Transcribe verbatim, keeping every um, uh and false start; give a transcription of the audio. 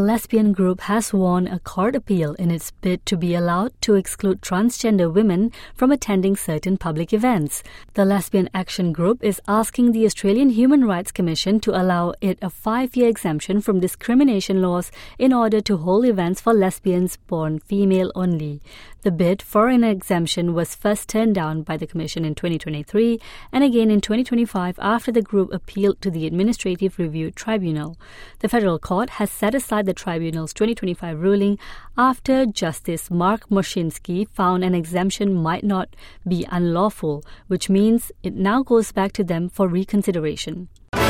lesbian group has won a court appeal in its bid to be allowed to exclude transgender women from attending certain public events. The Lesbian Action Group is asking the Australian Human Rights Commission to allow it a five-year exemption from discrimination laws in order to hold events for lesbians born female only. The bid for an exemption was first turned down by the Commission in twenty twenty-three and again in twenty twenty-five after the group appealed to the Administrative Review Tribunal. The Federal Court has set aside the Tribunal's twenty twenty-five ruling after Justice Mark Moshinsky found an exemption might not be unlawful, which means it now goes back to them for reconsideration.